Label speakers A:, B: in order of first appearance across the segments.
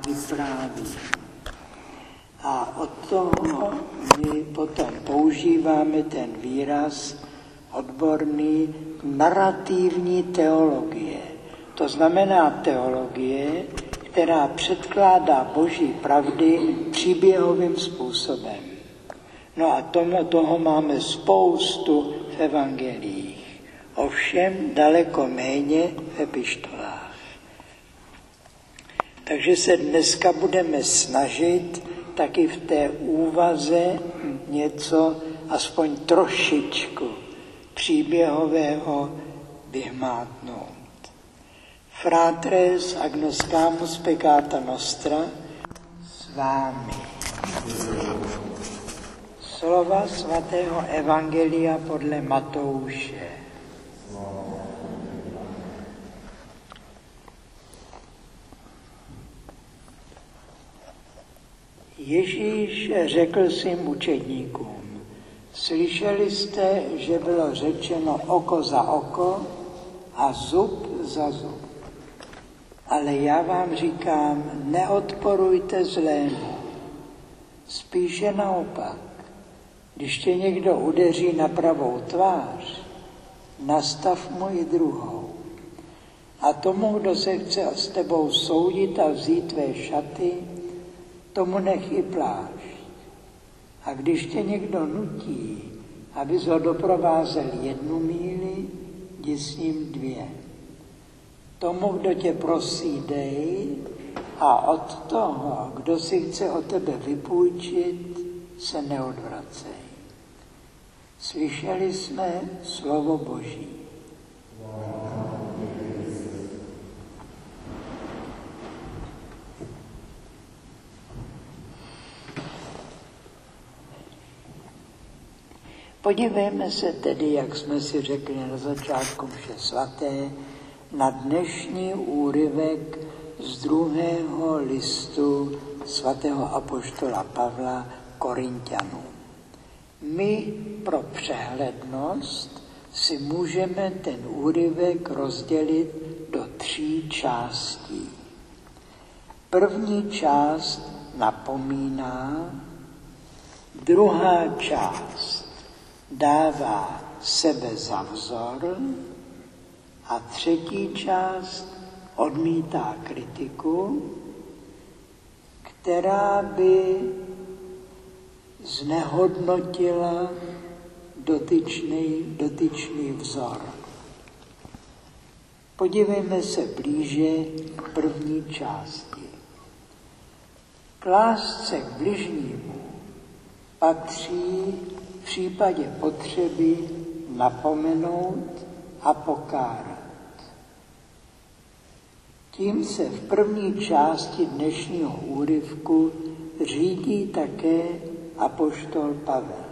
A: vypráví. A od toho my potom používáme ten výraz odborný narrativní teologie. To znamená teologie, která předkládá boží pravdy příběhovým způsobem. No a toho máme spoustu v evangeliích, ovšem daleko méně v epištolách. Takže se dneska budeme snažit taky v té úvaze něco, aspoň trošičku příběhového vyhmátnout. Fratres agnoscamus peccata nostra s vámi. Slova svatého evangelia podle Matouše. Ježíš řekl svým učedníkům: slyšeli jste, že bylo řečeno oko za oko a zub za zub. Ale já vám říkám, neodporujte zlému. Spíše naopak, když tě někdo udeří na pravou tvář, nastav mu i druhou. A tomu, kdo se chce s tebou soudit a vzít tvé šaty, tomu nech i plášť. A když tě někdo nutí, abys ho doprovázel 1 míli, jdi s ním 2. Tomu, kdo tě prosí, dej, a od toho, kdo si chce od tebe vypůjčit, se neodvracej. Slyšeli jsme slovo Boží. Podívejme se tedy, jak jsme si řekli na začátku mše svaté, na dnešní úryvek z 2. listu svatého apoštola Pavla Korinťanům. My pro přehlednost si můžeme ten úryvek rozdělit do 3 částí. První část napomíná, druhá část dává sebe za vzor a třetí část odmítá kritiku, která by znehodnotila dotyčný vzor. Podívejme se blíže k první části. K lásce k bližnímu patří v případě potřeby napomenout a pokárat. Tím se v první části dnešního úryvku řídí také apoštol Pavel.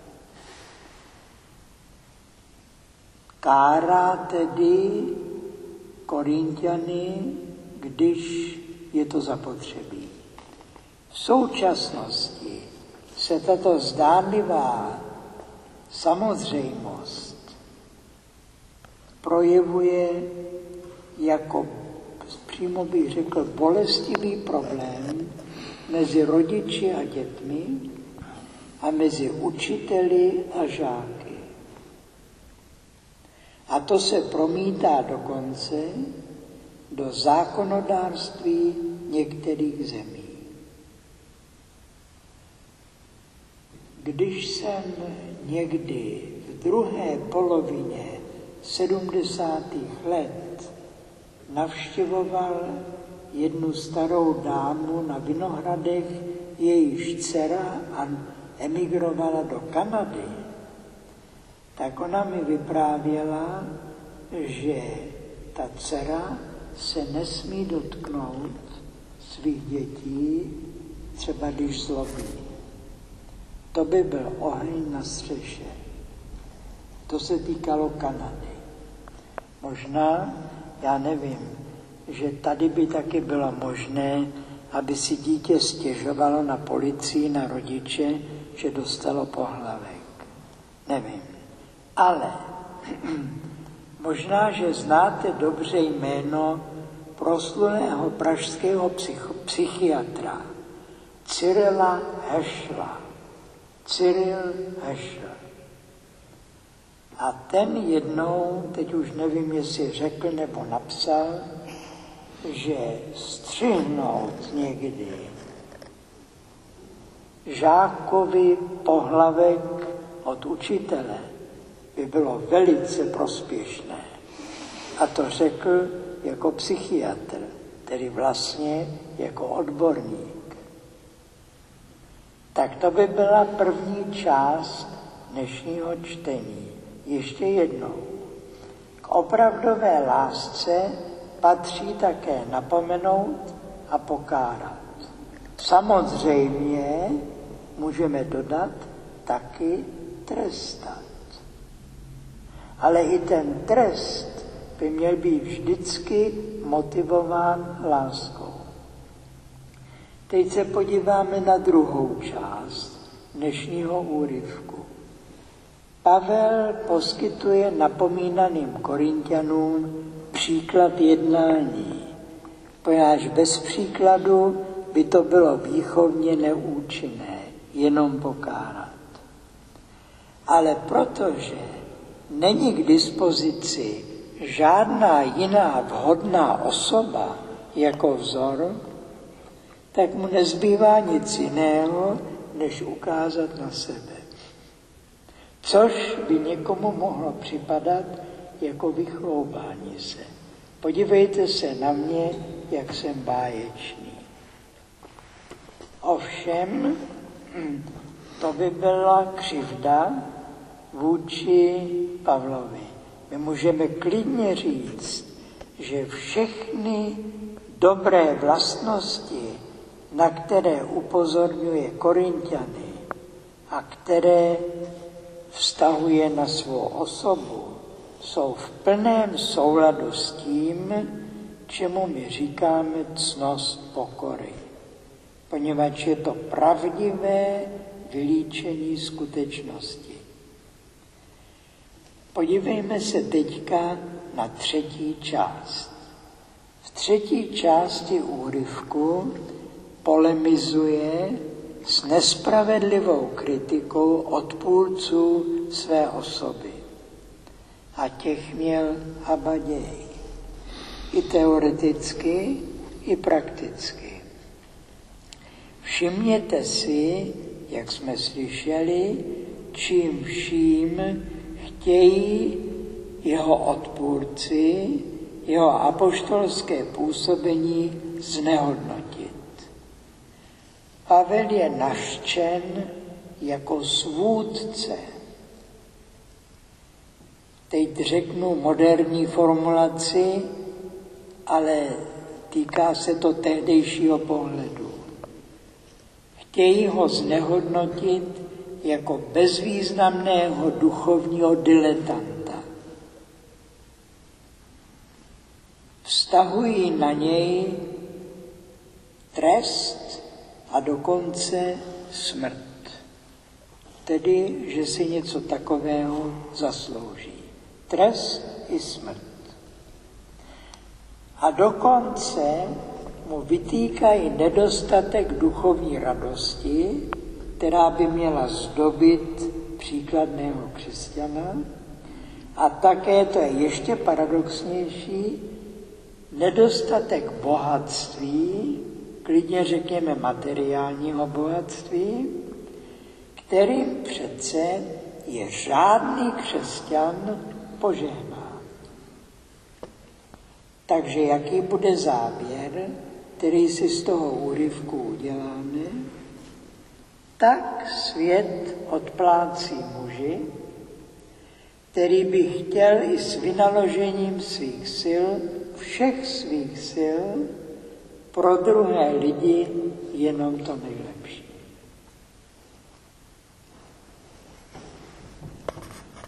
A: Kárá tedy Korinťany, když je to zapotřebí. V současnosti se tato zdánlivá samozřejmost projevuje jako, přímo bych řekl, bolestivý problém mezi rodiči a dětmi a mezi učiteli a žáky. A to se promítá dokonce do zákonodárství některých zemí. Když jsem někdy v druhé polovině 70. let navštěvoval jednu starou dámu na Vinohradech, jejíž dcera emigrovala do Kanady, tak ona mi vyprávěla, že ta dcera se nesmí dotknout svých dětí, třeba když zlobí. To by byl oheň na střeše. To se týkalo Kanady. Možná, já nevím, že tady by taky bylo možné, aby si dítě stěžovalo na policii, na rodiče, že dostalo pohlavek. Nevím. Ale možná, že znáte dobře jméno proslulého pražského psychiatra Cyrila Hešla. Cyril Hešl. A ten jednou, teď už nevím, jestli řekl nebo napsal, že střihnout někdy žákovi pohlavek od učitele by bylo velice prospěšné. A to řekl jako psychiatr, tedy vlastně jako odborník. Tak to by byla první část dnešního čtení. Ještě jednou. K opravdové lásce patří také napomenout a pokárat. Samozřejmě můžeme dodat taky trestat. Ale i ten trest by měl být vždycky motivován láskou. Teď se podíváme na druhou část dnešního úryvku. Pavel poskytuje napomínaným Korinťanům příklad jednání, poněvadž bez příkladu by to bylo výchovně neúčinné, jenom pokárat. Ale protože není k dispozici žádná jiná vhodná osoba jako vzor, tak mu nezbývá nic jiného, než ukázat na sebe. Což by někomu mohlo připadat jako vychloubání se. Podívejte se na mě, jak jsem báječný. Ovšem, to by byla křivda vůči Pavlovi. My můžeme klidně říct, že všechny dobré vlastnosti, na které upozorňuje Korinťany a které vztahuje na svou osobu, jsou v plném souladu s tím, čemu my říkáme ctnost pokory. Poněvadž je to pravdivé vylíčení skutečnosti. Podívejme se teďka na třetí část. V třetí části úryvku polemizuje s nespravedlivou kritikou odpůrců své osoby. A těch měl habaděj. I teoreticky, i prakticky. Všimněte si, jak jsme slyšeli, čím vším chtějí jeho odpůrci, jeho apoštolské působení znehodnotit. Pavel je nařčen jako svůdce. Teď řeknu moderní formulaci, ale týká se to tehdejšího pohledu. Chtějí ho znehodnotit jako bezvýznamného duchovního diletanta. Vztahují na něj trest a dokonce smrt. Tedy, že si něco takového zaslouží. Trest i smrt. A dokonce mu vytýkají nedostatek duchovní radosti, která by měla zdobit příkladného křesťana. A také, to je ještě paradoxnější, nedostatek bohatství, klidně řekněme materiálního bohatství, kterým přece je řádný křesťan požehnán. Takže jaký bude závěr, který si z toho úryvku uděláme? Tak svět odplácí muži, který by chtěl i s vynaložením svých sil, všech svých sil, pro druhé lidi jenom to nejlepší.